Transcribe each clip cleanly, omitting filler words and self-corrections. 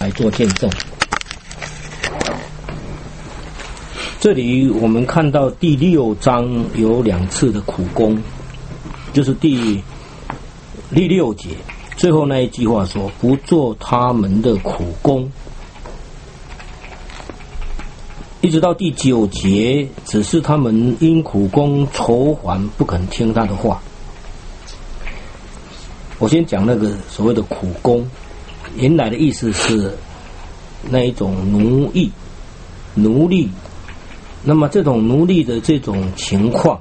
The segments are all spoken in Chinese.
来做见证。这里我们看到第6章有2次的苦工，就是第6节最后那一句话说不做他们的苦工，一直到第9节只是他们因苦工愁烦不肯听他的话。我先讲那个所谓的苦工，原来的意思是那一种奴隶，那么这种奴隶的这种情况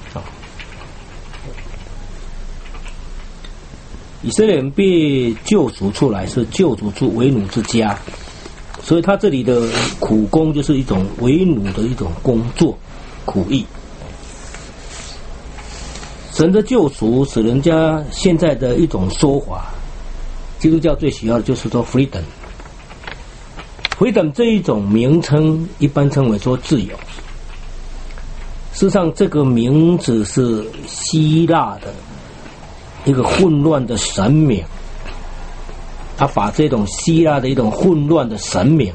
以色列人被救赎出来，是救赎出为奴之家，所以他这里的苦工就是一种为奴的一种工作苦役。神的救赎使人家现在的一种说法，基督教最喜要的就是说 freedom 这一种名称一般称为说自由。事实上这个名字是希腊的一个混乱的神明，他把这种希腊的一种混乱的神明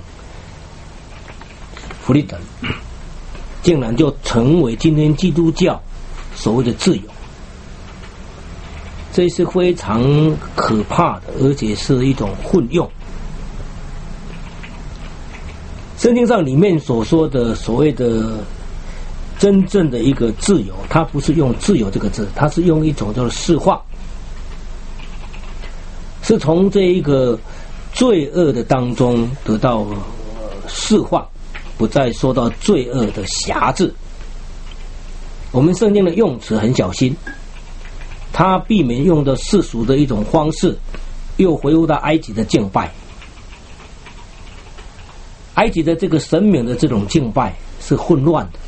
freedom 竟然就成为今天基督教所谓的自由，这是非常可怕的，而且是一种混用。圣经上里面所说的所谓的真正的一个自由，它不是用自由这个字，它是用一种叫做释放，是从这一个罪恶的当中得到释放，不再受到罪恶的辖制。我们圣经的用词很小心，他避免用的世俗的一种方式，又回复到埃及的敬拜。埃及的这个神明的这种敬拜是混乱的，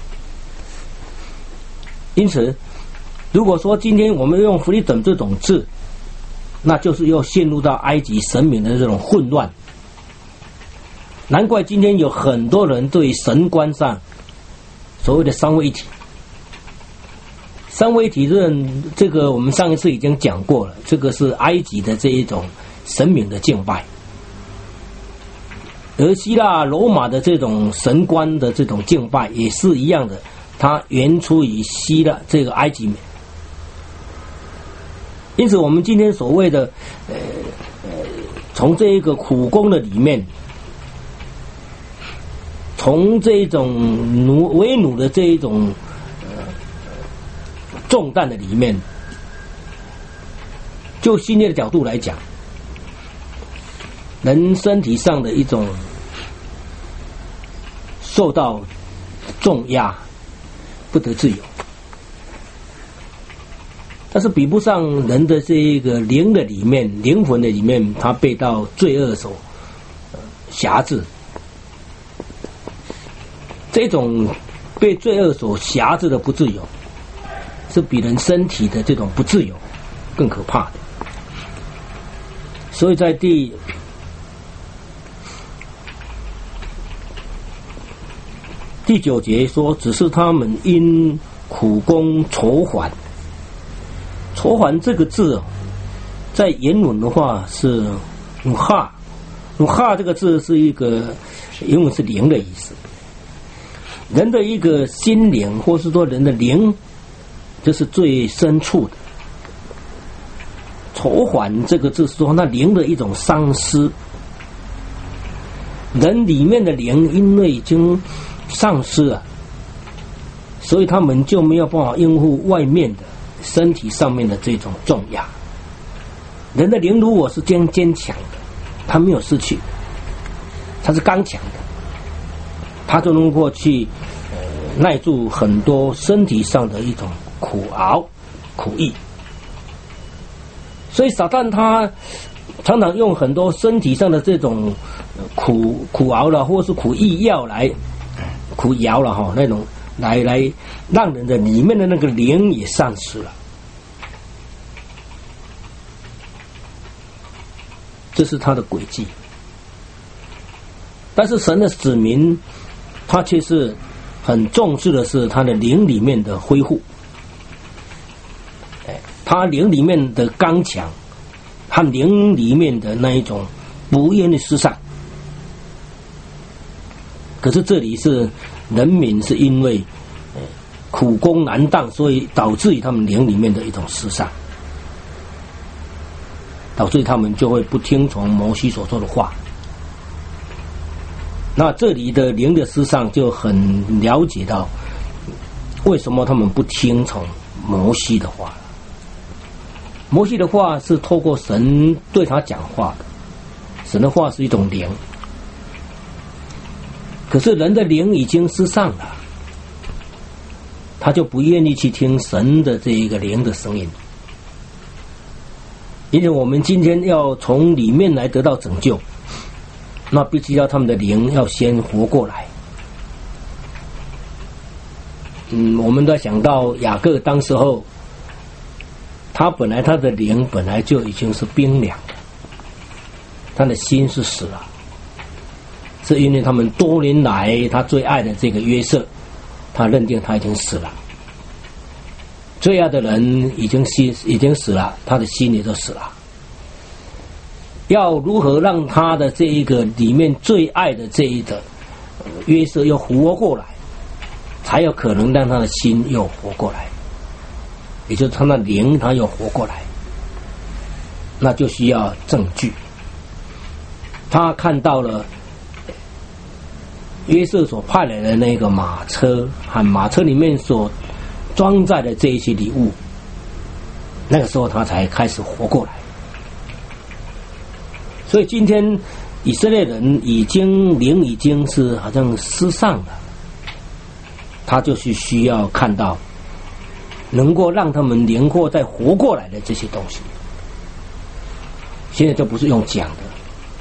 因此如果说今天我们用freedom这种字，那就是又陷入到埃及神明的这种混乱。难怪今天有很多人对神观上所谓的三位一体，三位一体论这个我们上一次已经讲过了，这个是埃及的这一种神明的敬拜，而希腊罗马的这种神观的这种敬拜也是一样的，它源出于希腊这个埃及。因此我们今天所谓的从这一个苦工的里面，从这种为奴的这一种重担的里面，就信念的角度来讲，人身体上的一种受到重压，不得自由，但是比不上人的这一个灵的里面，灵魂的里面，他被到罪恶所辖制。这种被罪恶所辖制的不自由，是比人身体的这种不自由更可怕的。所以在第9节说，只是他们因苦工愁烦。愁烦这个字在原文的话是努哈这个字是一个原文是灵的意思，人的一个心灵，或是说人的灵，这是最深处的。愁烦这个字是说那灵的一种丧失，人里面的灵因为已经丧失了，所以他们就没有办法应付外面的身体上面的这种重压。人的灵如果是坚强的，他没有失去，他是刚强的，他就能够去耐住很多身体上的一种苦熬苦役。所以撒旦他常常用很多身体上的这种苦熬了，或是苦役药来苦摇了哈，那种来让人的里面的那个灵也丧失了。这是他的诡计。但是神的子民他却是很重视的是他的灵里面的恢复，他灵里面的刚强，他灵里面的那一种不愿意失丧， 可是这里是人民是因为苦功难当，所以导致于他们灵里面的一种失丧，导致他们就会不听从摩西所说的话。那这里的灵的失丧就很了解到为什么他们不听从摩西的话。摩西的话是透过神对他讲话的，神的话是一种灵，可是人的灵已经失丧了，他就不愿意去听神的这一个灵的声音。因为我们今天要从里面来得到拯救，那必须要他们的灵要先活过来。我们都想到雅各当时候，他的灵本来就已经是冰凉的，他的心是死了，是因为他们多年来他最爱的这个约瑟，他认定他已经死了，最爱的人已经死了，他的心也就死了。要如何让他的这一个里面最爱的这一个约瑟又活过来，才有可能让他的心又活过来，也就是他的灵他又活过来，那就需要证据。他看到了约瑟所派来的那个马车和马车里面所装载的这一些礼物，那个时候他才开始活过来。所以今天以色列人灵已经是好像失丧了，他就是需要看到能够让他们灵过再活过来的这些东西。现在就不是用讲的，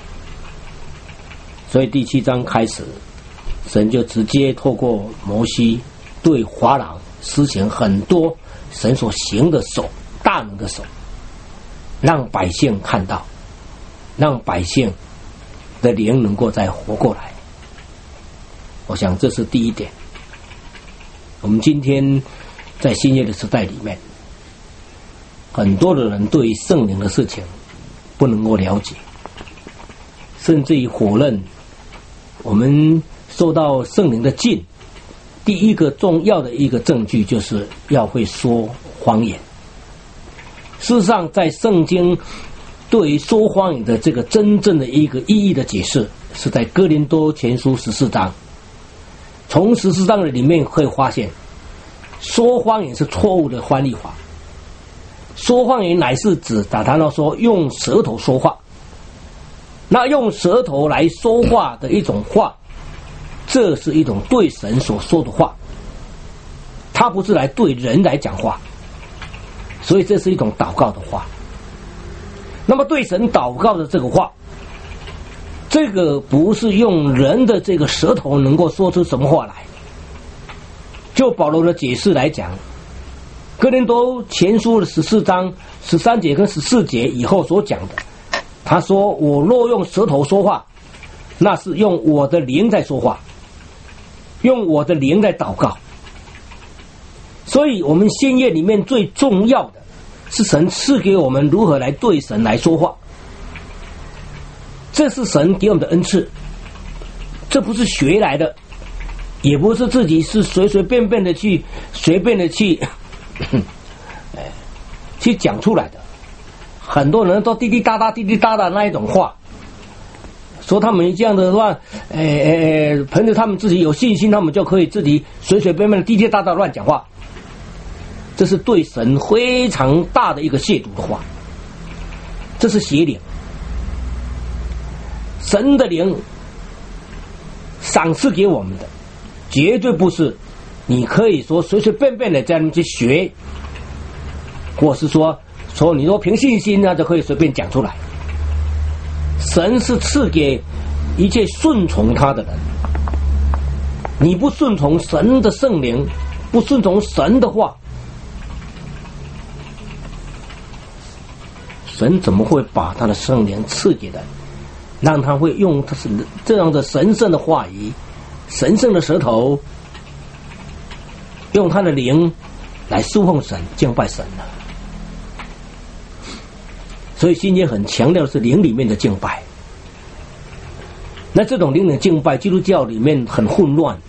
所以第7章开始，神就直接透过摩西对法老施行很多神所行的手，大能的手，让百姓看到，让百姓的灵能够再活过来。我想这是第一点。我们今天在新约的时代里面，很多的人对圣灵的事情不能够了解，甚至于否认我们受到圣灵的浸。第一个重要的一个证据就是要会说谎言。事实上在圣经对于说谎言的这个真正的一个意义的解释，是在哥林多前书14章。从14章的里面会发现，说谎言是错误的翻译法。说谎言乃是指谈到说用舌头说话，那用舌头来说话的一种话，这是一种对神所说的话，它不是来对人来讲话，所以这是一种祷告的话。那么对神祷告的这个话，这个不是用人的这个舌头能够说出什么话来。就保罗的解释来讲，哥林多前书的14章13节跟14节以后所讲的，他说我若用舌头说话，那是用我的灵在说话，用我的灵在祷告。所以我们新约里面最重要的是神赐给我们如何来对神来说话，这是神给我们的恩赐，这不是学来的，也不是自己是随便的去去讲出来的。很多人都滴滴答答那一种话，说他们这样的话，凭着他们自己有信心，他们就可以自己随便的滴滴答答乱讲话。这是对神非常大的一个亵渎的话，这是邪灵。神的灵赏赐给我们的，绝对不是你可以说随便的这样去学，或是说你说凭信心就可以随便讲出来。神是赐给一切顺从他的人，你不顺从神的圣灵，不顺从神的话，神怎么会把他的圣灵赐给人，让他会用他是这样的神圣的话语，神圣的舌头，用他的灵来侍奉神，敬拜神呢？所以新约很强调的是灵里面的敬拜。 那这种灵的敬拜，基督教里面很混乱。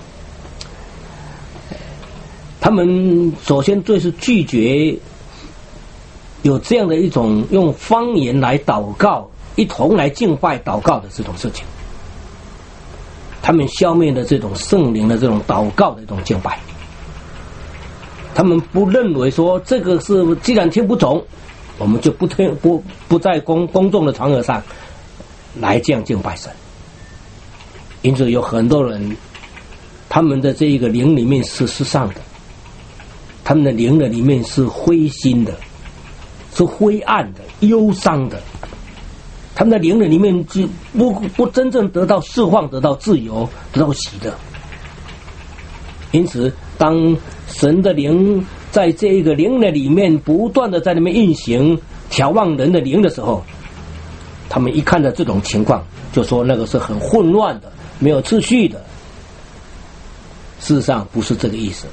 他们首先最是拒绝有这样的一种用方言来祷告，一同来敬拜祷告的这种事情。他们消灭了这种圣灵的这种祷告的一种敬拜。他们不认为说这个是既然听不懂，我们就不在公众的场合上来这样敬拜神。因此有很多人，他们的这一个灵里面是世上的，他们的灵的里面是灰心的，是灰暗的、忧伤的，他们的灵的里面就不真正得到释放、得到自由、得到喜乐。因此当神的灵在这一个灵的里面不断的在那边运行，眺望人的灵的时候，他们一看到这种情况，就说那个是很混乱的，没有秩序的。事实上不是这个意思。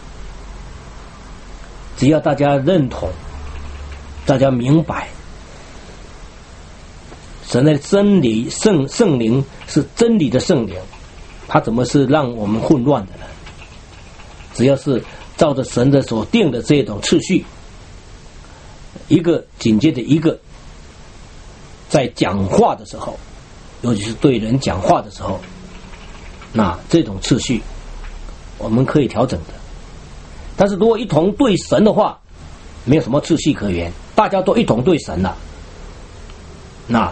只要大家认同，大家明白，神的真理圣灵是真理的圣灵，他怎么是让我们混乱的呢？只要是照着神的所定的这种次序，一个紧接着一个，在讲话的时候，尤其是对人讲话的时候，那这种次序我们可以调整的。但是如果一同对神的话，没有什么次序可言，大家都一同对神了，那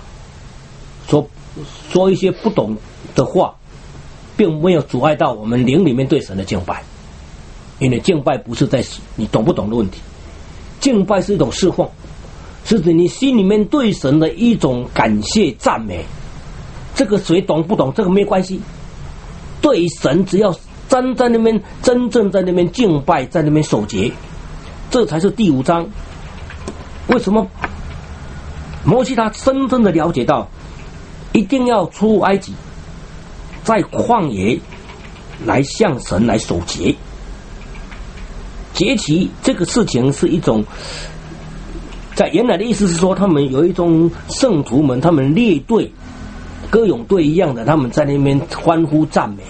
说一些不懂的话，并没有阻碍到我们灵里面对神的敬拜。因为敬拜不是在你懂不懂的问题，敬拜是一种释放，是指你心里面对神的一种感谢赞美。这个谁懂不懂这个没关系，对神只要站在那边，真正在那边敬拜，在那边守节，这才是第5章。为什么摩西他深深的了解到一定要出埃及，在旷野来向神来守节。节期这个事情是一种，在原来的意思是说，他们有一种圣徒们，他们列队歌咏队一样的，他们在那边欢呼赞美。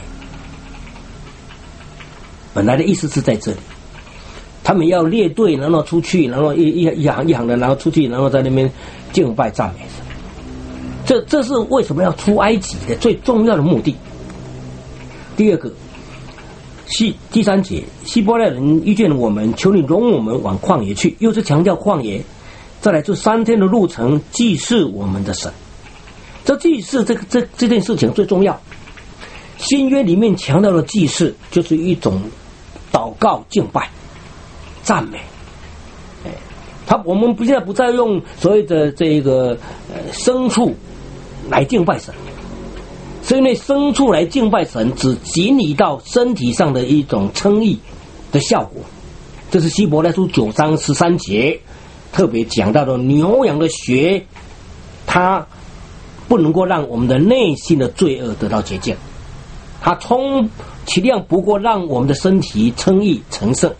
本来的意思是在这里，他们要列队，然后出去，然后一行的，然后出去，然后在那边敬拜赞美。这是为什么要出埃及的最重要的目的。第二个，第3节，希伯来人遇见我们，求你容我们往旷野去，又是强调旷野。再来这3天的路程，祭祀我们的神。这祭祀这件事情最重要。新约里面强调的祭祀，就是一种祷告、敬拜、赞美。我们现在不再用所谓的这个牲畜来敬拜神。所以那牲畜来敬拜神，只仅以到身体上的一种称义的效果。这是希伯来书9章13节特别讲到的牛羊的血，它不能够让我们的内心的罪恶得到洁净，它充其量不过让我们的身体称义成圣，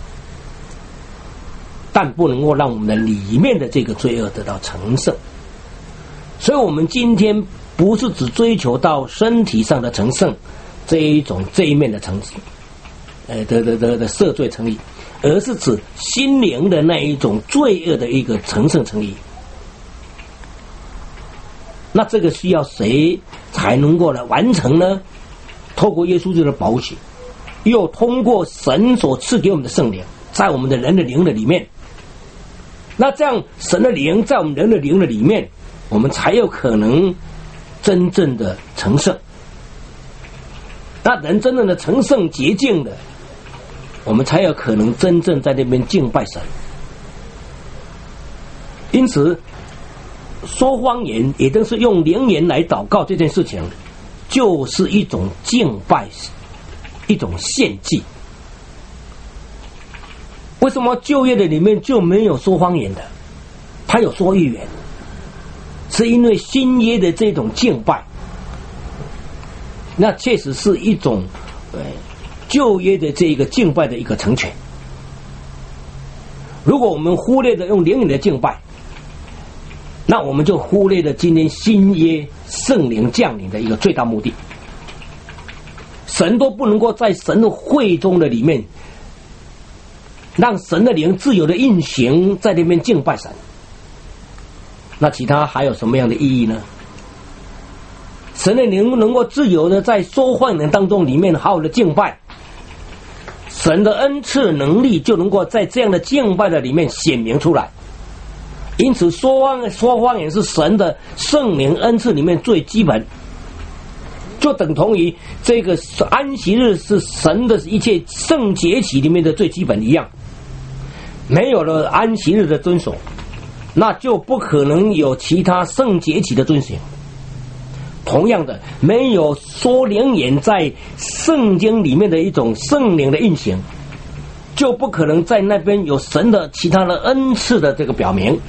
但不能够让我们的里面的这个罪恶得到成圣。所以我们今天不是只追求到身体上的成圣这一面的成的赦罪成义，而是指心灵的那一种罪恶的一个成圣成义。那这个需要谁才能够来完成呢？透过耶稣基督的宝血，又通过神所赐给我们的圣灵，在我们的人的灵的里面。那这样神的灵在我们人的灵的里面，我们才有可能真正的成圣。那人真正的成圣洁净的，我们才有可能真正在那边敬拜神。因此说方言，也就是用灵言来祷告这件事情，就是一种敬拜，一种献祭。为什么旧约的里面就没有说方言的？他有说预言，是因为新约的这种敬拜，那确实是一种旧约的这个敬拜的一个成全。如果我们忽略的用灵言的敬拜， 那我们就忽略了今天新约圣灵降临的一个最大目的。神都不能够在神的会中的里面，让神的灵自由的运行在那边敬拜神，那其他还有什么样的意义呢？神的灵能够自由的在说话人当中里面好好的敬拜，神的恩赐能力就能够在这样的敬拜的里面显明出来。因此说方言是神的圣灵恩赐里面最基本，就等同于这个安息日是神的一切圣节期里面的最基本一样。没有了安息日的遵守，那就不可能有其他圣节期的遵行。同样的，没有说灵言在圣经里面的一种圣灵的运行，就不可能在那边有神的其他的恩赐的这个表明。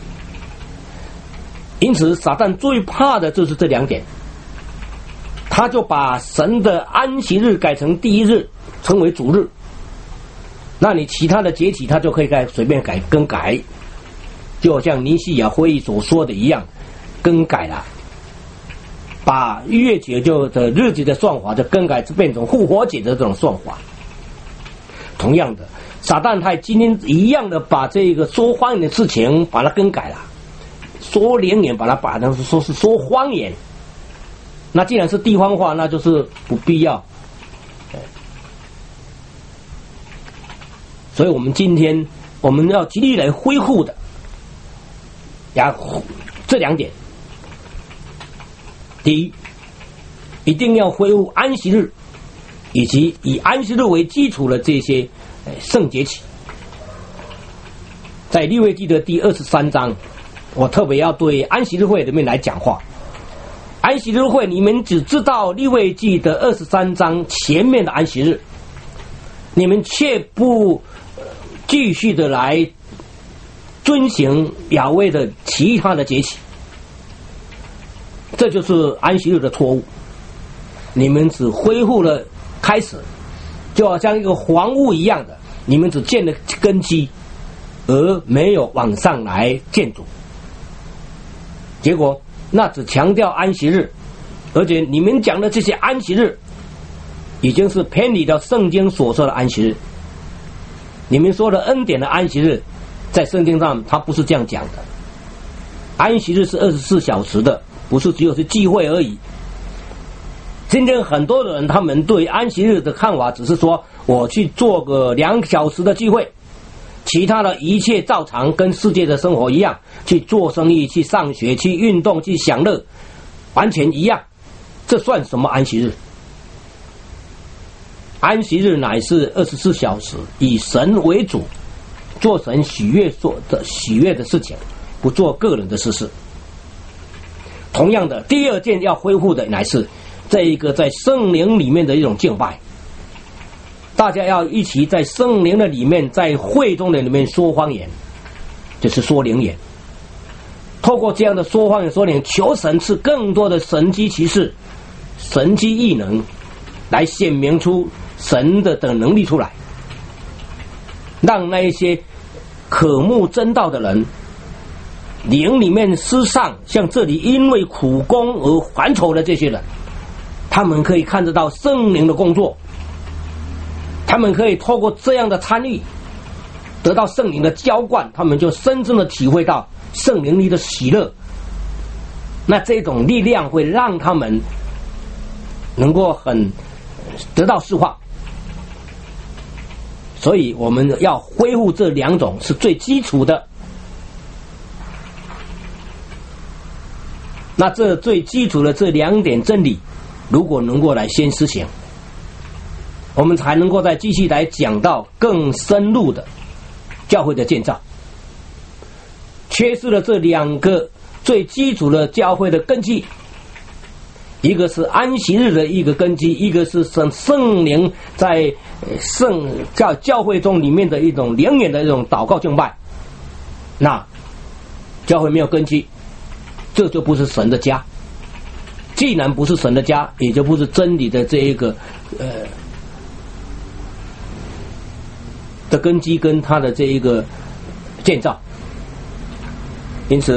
因此撒旦最怕的就是这两点，他就把神的安息日改成第一日，称为主日，那你其他的节期他就可以随便更改，就好像尼西亚会议所说的一样，更改了，把月节的日子的算法就更改变成复活节的这种算法。同样的，撒旦他今天一样的把这个说方言的事情把它更改了，说灵言把它说是说方言，那既然是地方话，那就是不必要。所以我们今天我们要极力来恢复的这两点。第一，一定要恢复安息日，以及以安息日为基础的这些圣节期。在利未记的第23章，我特别要对安息日会里面来讲话。安息日会你们只知道利未记的23章前面的安息日，你们却不继续的来遵行亚威的其他的节期，这就是安息日的错误。你们只恢复了开始，就好像一个房屋一样的，你们只建了根基，而没有往上来建筑。结果那只强调安息日，而且你们讲的这些安息日已经是偏离了圣经所说的安息日。你们说的恩典的安息日，在圣经上它不是这样讲的。安息日是24小时的，不是只有是聚会而已。今天很多人他们对安息日的看法只是说，我去做个2小时的聚会，其他的一切照常跟世界的生活一样，去做生意，去上学，去运动，去享乐，完全一样。这算什么安息日？安息日乃是24小时，以神为主，做神喜悦的事情，不做个人的事。同样的，第二件要恢复的乃是这一个在圣灵里面的一种敬拜。大家要一起在圣灵的里面，在会中的里面说方言，就是说灵言。透过这样的说方言说灵，求神赐更多的神迹奇事、神迹异能，来显明出神的能力出来，让那一些渴慕真道的人，灵里面失丧，像这里因为苦功而还愁的这些人，他们可以看得到圣灵的工作，他们可以透过这样的参与，得到圣灵的浇灌，他们就深深的体会到圣灵里的喜乐。那这种力量会让他们能够很得到释放。所以我们要恢复这两种是最基础的。那这最基础的这2点真理，如果能够来先实行，我们才能够再继续来讲到更深入的教会的建造。缺失了这2个最基础的教会的根基，一个是安息日的一个根基，一个是圣灵在教会中里面的一种灵言的一种祷告敬拜。那教会没有根基，这就不是神的家。既然不是神的家，也就不是真理的这一个的根基跟他的这一个建造。因此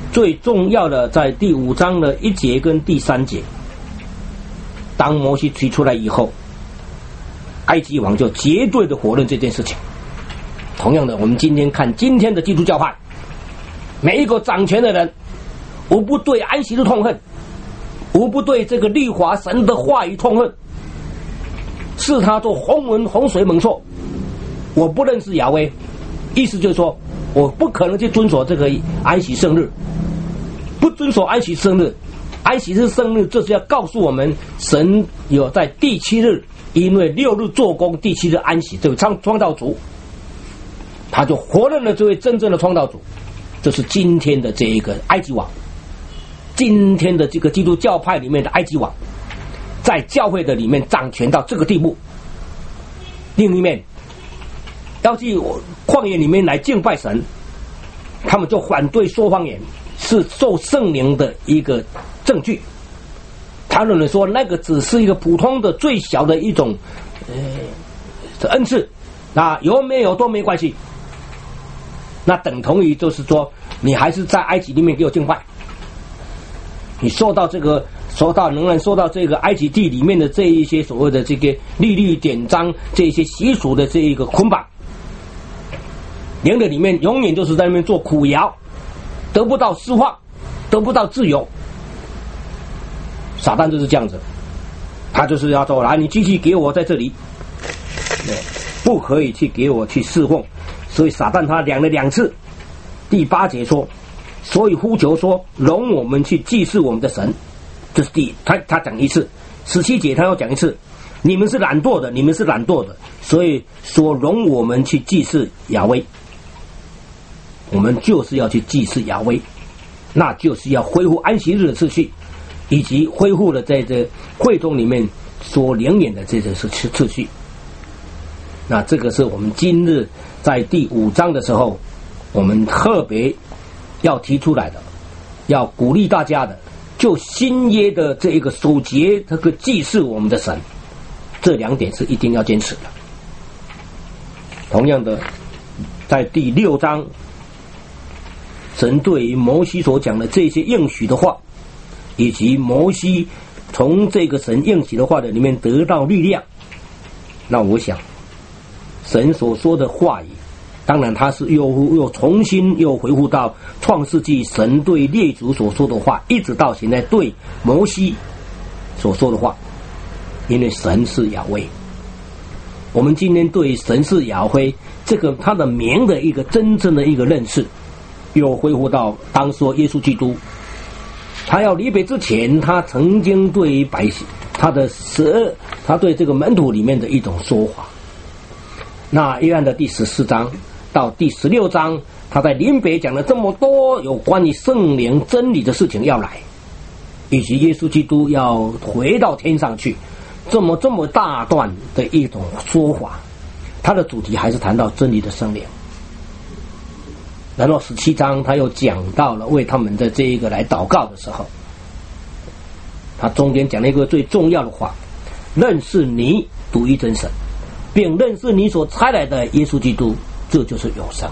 最重要的在第5章的1节跟第3节，当摩西提出来以后，埃及王就绝对的否认这件事情。同样的，我们今天看今天的基督教派，每一个掌权的人，无不对安息日痛恨，无不对这个律法神的话语痛恨，视他做洪水猛兽。我不认识亚威，意思就是说我不可能去遵守这个安息圣日，不遵守安息圣日。安息日圣日就是要告诉我们，神有在第7日，因为6日做工，第7日安息，这位创造主，他就否认了这位真正的创造主。这是今天的这一个埃及王，今天的这个基督教派里面的埃及王，在教会的里面掌权到这个地步。另一面，要去旷野里面来敬拜神，他们就反对说方言是受圣灵的一个证据。他认为说那个只是一个普通的最小的一种恩赐，那有没有都没关系。那等同于就是说，你还是在埃及里面给我敬拜，你仍然受到这个埃及地里面的这一些所谓的这个律典章这一些习俗的这一个捆绑，灵的里面永远就是在那边做苦窑，得不到释放，得不到自由。撒旦就是这样子，他就是要说，来，你继续给我在这里，不可以去给我去侍奉。所以撒旦他量了2次。第8节说，所以呼求说，容我们去祭祀我们的神。这是他讲1次。17节他要讲1次，你们是懒惰的，你们是懒惰的，所以说容我们去祭祀亚威。我们就是要去祭祀亚威，那就是要恢复安息日的秩序，以及恢复了在这会中里面所灵验的这个秩序。那这个是我们今日在第5章的时候，我们特别要提出来的，要鼓励大家的，就新约的这一个守节，这个祭祀我们的神，这2点是一定要坚持的。同样的，在第6章，神对于摩西所讲的这些应许的话，以及摩西从这个神应许的话的里面得到力量，那我想神所说的话语，当然他是又重新又回复到创世纪神对列祖所说的话，一直到现在对摩西所说的话。因为神是亚威，我们今天对神是亚威这个他的名的一个真正的一个认识，又恢复到当说耶稣基督他要离别之前，他曾经对于百姓他对这个门徒里面的一种说法。那约翰的第14章到第16章，他在临别讲了这么多有关于圣灵真理的事情要来，以及耶稣基督要回到天上去，这么大段的一种说法，他的主题还是谈到真理的圣灵。然后17章他又讲到了为他们的这一个来祷告的时候，他中间讲了一个最重要的话，认识你独一真神，并认识你所差来的耶稣基督，这就是永生。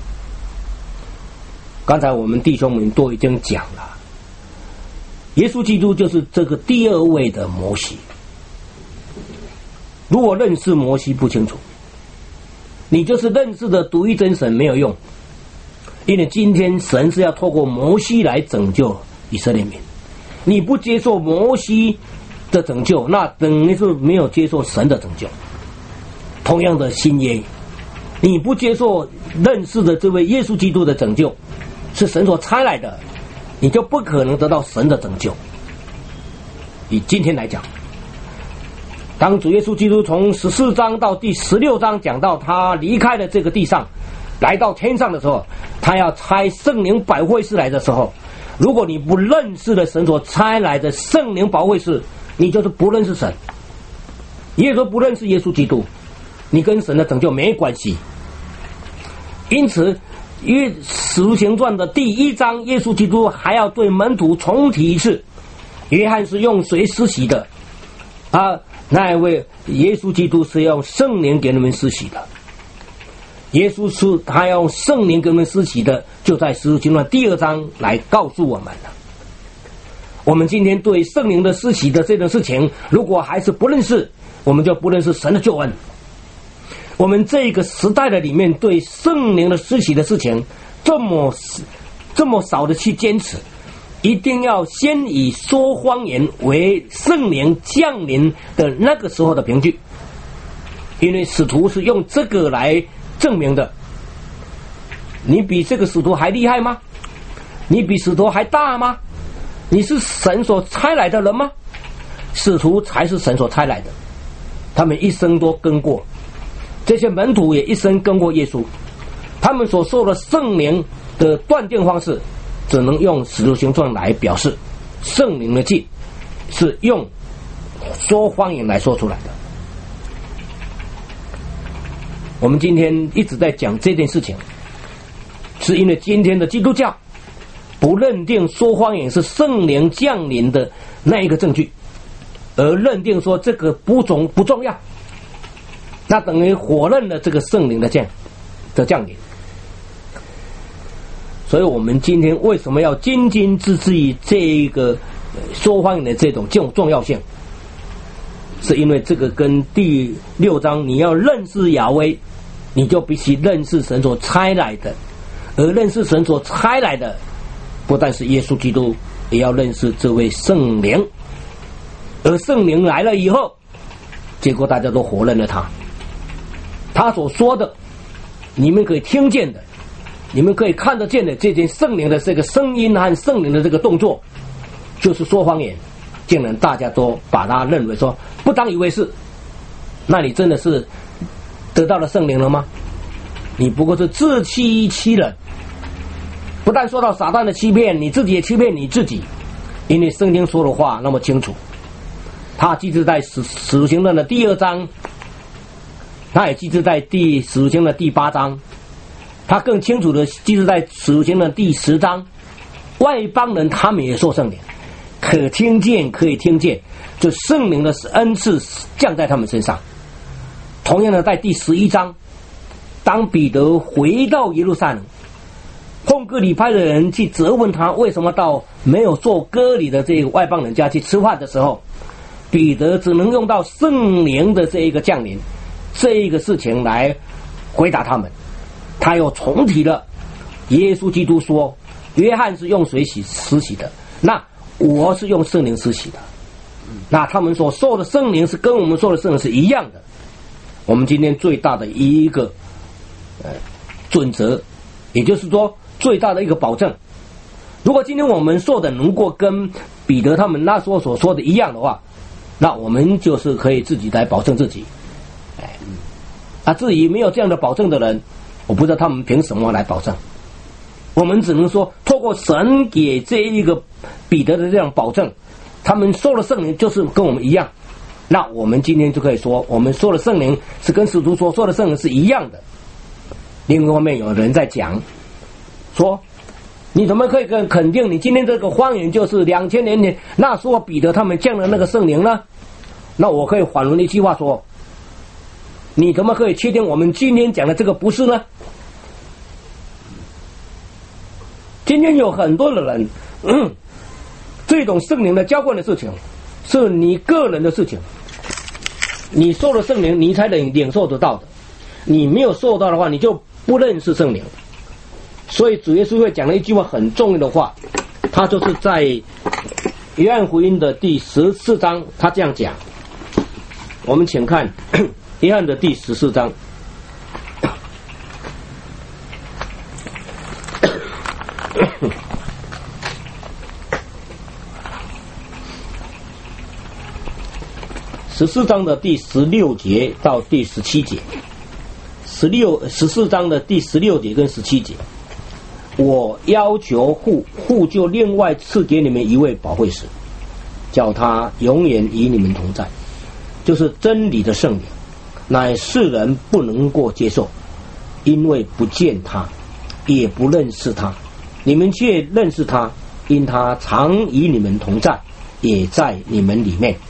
刚才我们弟兄们都已经讲了，耶稣基督就是这个第2位的摩西。如果认识摩西不清楚，你就是认识的独一真神没有用，因为今天神是要透过摩西来拯救以色列民，你不接受摩西的拯救，那等于是没有接受神的拯救。同样的新约，你不接受认识的这位耶稣基督的拯救，是神所差来的，你就不可能得到神的拯救。以今天来讲，当主耶稣基督从14章到第16章讲到他离开了这个地上来到天上的时候，他要差圣灵保惠师来的时候，如果你不认识了神所差来的圣灵保惠师，你就是不认识神，也就是不认识耶稣基督，你跟神的拯救没关系。因此使徒行传的第1章，耶稣基督还要对门徒重提一次，约翰是用水施洗的那一位耶稣基督是用圣灵给你们施洗的。 耶稣是他要用圣灵给我们施洗的，就在使徒行传第2章来告诉我们了。我们今天对圣灵的施洗的这件事情，如果还是不认识，我们就不认识神的救恩。我们这个时代的里面对圣灵的施洗的事情这么少的去坚持，一定要先以说方言为圣灵降临的那个时候的凭据，因为使徒是用这个来证明的。你比这个使徒还厉害吗？你比使徒还大吗？你是神所差来的人吗？使徒才是神所差来的，他们一生都跟过，这些门徒也一生跟过耶稣，他们所受的圣灵的断定方式只能用使徒行传来表示，圣灵的记是用说方言来说出来的。我们今天一直在讲这件事情，是因为今天的基督教不认定说方言是圣灵降临的那一个证据，而认定说这个不重要，那等于否认了这个圣灵的降临。所以我们今天为什么要斤斤计较于这一个说方言的这种重要性，是因为这个跟第6章你要认识亚威，你就必须认识神所差来的，而认识神所差来的不但是耶稣基督，也要认识这位圣灵。而圣灵来了以后，结果大家都否认了他所说的，你们可以听见的，你们可以看得见的这件圣灵的这个声音和圣灵的这个动作，就是说方言，竟然大家都把他认为说不当以为是。那你真的是得到了圣灵了吗？你不过是自欺欺人，不但受到撒旦的欺骗，你自己也欺骗你自己。因为圣经说的话那么清楚，他记载在使徒行传的第2章，他也记载在使徒行传的第8章，他更清楚的记载在使徒行传的第10章。外邦人他们也受圣灵，可以听见就圣灵的恩赐降在他们身上。同样的，在第11章，当彼得回到耶路撒冷，奉割礼派的人去责问他为什么到没有做割礼的这个外邦人家去吃饭的时候，彼得只能用到圣灵的这一个降临这一个事情来回答他们。他又重提了耶稣基督说，约翰是用水施洗的，那我是用圣灵施洗的。那他们所受的圣灵是跟我们受的圣灵是一样的。我们今天最大的一个准则，也就是说最大的一个保证，如果今天我们受的能够跟彼得他们那时候所说的一样的话，那我们就是可以自己来保证自己。至于没有这样的保证的人，我不知道他们凭什么来保证。我们只能说透过神给这一个彼得的这样保证，他们受了圣灵就是跟我们一样。那我们今天就可以说，我们受了圣灵是跟使徒所受的圣灵是一样的。另一方面有人在讲说，你怎么可以肯定你今天这个方言就是2000年前那时候彼得他们降的那个圣灵呢？那我可以反问一句话说，你怎么可以确定我们今天讲的这个不是呢？今天有很多的人这种圣灵的浇灌的事情是你个人的事情，你受了圣灵你才能领受得到的，你没有受到的话你就不认识圣灵。所以主耶稣会讲了一句话很重要的话，他就是在约翰福音的第14章，他这样讲。我们请看约翰的第14章14章的第16节到第17节，14章的第16节跟17节，我要求父就另外赐给你们一位保惠师，叫他永远与你们同在，就是真理的圣灵，乃世人不能够接受，因为不见他，也不认识他，你们却认识他，因他常与你们同在，也在你们里面。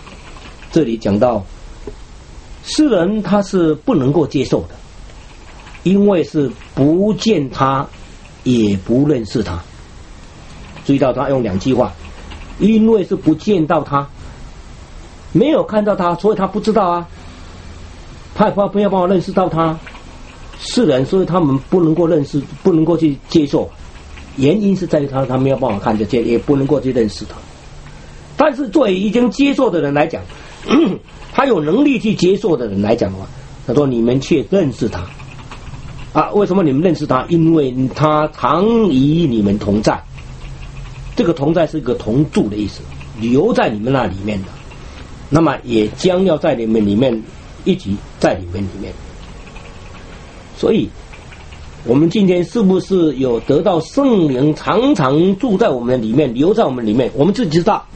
这里讲到世人他是不能够接受的， 因为是不见他，也不认识他。注意到他用2句话，因为是不见到他，没有看到他，所以他不知道啊。他也不要办法认识到他，世人，所以他们不能够认识，不能够去接受。原因是在于他没有办法看得见，也不能够去认识他。但是作为已经接受的人来讲，他有能力去接受的人来讲的话，他说你们却认识他啊？为什么你们认识他？因为他常与你们同在。这个同在是一个同住的意思，留在你们那里面的，那么也将要在你们里面一起在你们里面。所以我们今天是不是有得到圣灵常常住在我们里面，留在我们里面？我们自己知道。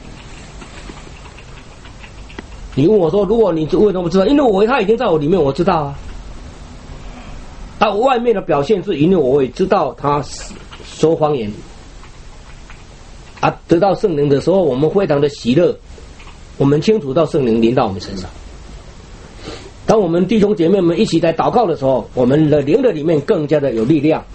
你问我说，如果你为什么不知道？因为他已经在我里面，我知道啊。他外面的表现是因为我也知道他说谎言啊。得到圣灵的时候，我们非常的喜乐，我们清楚到圣灵临到我们身上。当我们弟兄姐妹们一起在祷告的时候，我们的灵的里面更加的有力量。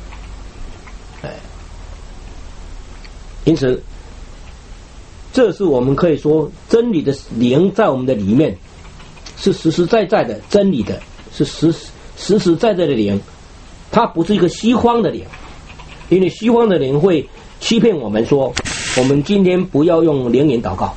因此这是我们可以说真理的灵在我们的里面是实实在在的，真理的是实实在在的灵，它不是一个虚荒的灵。因为虚荒的灵会欺骗我们说，我们今天不要用灵言祷告，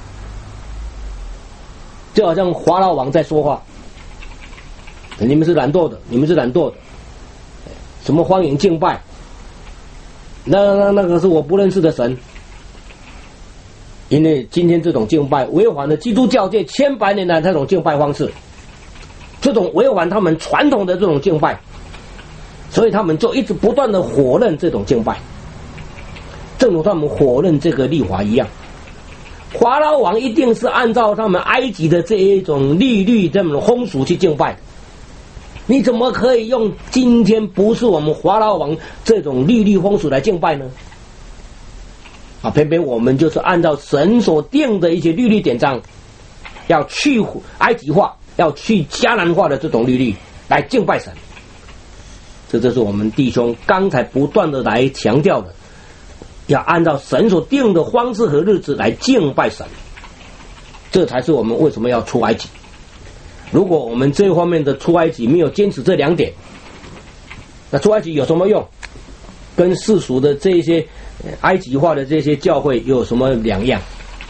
就好像法老王在说话，你们是懒惰的，你们是懒惰的，什么荒淫敬拜，那个是我不认识的神。因为今天这种敬拜违反了基督教界千百年来这种敬拜方式，这种违反他们传统的这种敬拜，所以他们就一直不断的否认这种敬拜，正如他们否认这个律法一样。法老王一定是按照他们埃及的这一种律这种风俗去敬拜，你怎么可以用今天不是我们法老王这种律风俗来敬拜呢？啊，偏偏我们就是按照神所定的一些律典章，要去埃及化，要去迦南化的这种律来敬拜神。这就是我们弟兄刚才不断的来强调的，要按照神所定的方式和日子来敬拜神。这才是我们为什么要出埃及。如果我们这方面的出埃及没有坚持这2点，那出埃及有什么用？跟世俗的这些埃及化的这些教会有什么两样？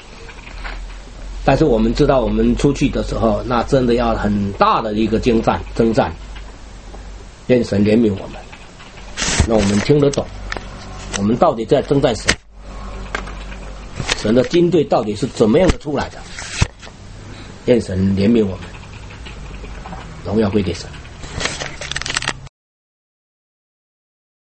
但是我们知道，我们出去的时候，那真的要很大的一个征战。愿神怜悯我们，那我们听得懂，我们到底在征战神的军队到底是怎么样的出来的？愿神怜悯我们，荣耀归给神。